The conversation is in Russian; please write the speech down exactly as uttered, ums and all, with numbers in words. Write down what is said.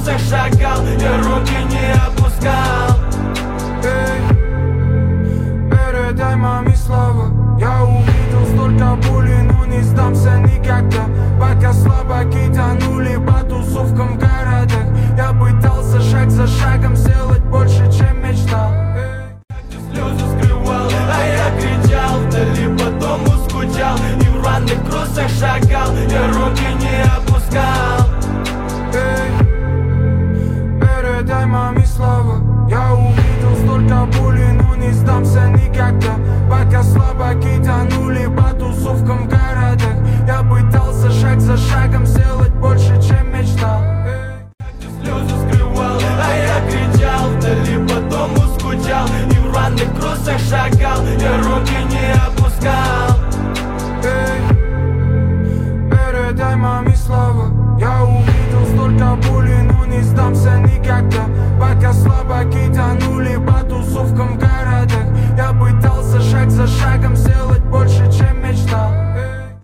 кросах шагал, я руки не опускал. Эй, передай маме слова. Я увидел столько боли, но не сдамся никогда. Пока слабаки тонули по тусовкам в городах, я пытался шаг за шагом сделать больше, чем мечтал. Слезы скрывал, а я кричал вдали, по дому скучал и в рваных кроссах шагал, я руки не опускал. Эй, передай маме слова. Я увидел столько боли, но не сдамся никогда. Пока слабаки тонули по тусовкам в городах, я пытался шаг за шагом сделать больше, чем мечтал. Слезы скрывал, а я кричал вдали, по дому скучал и в рваных кроссах шагал, я руки не опускал. Эй, передай маме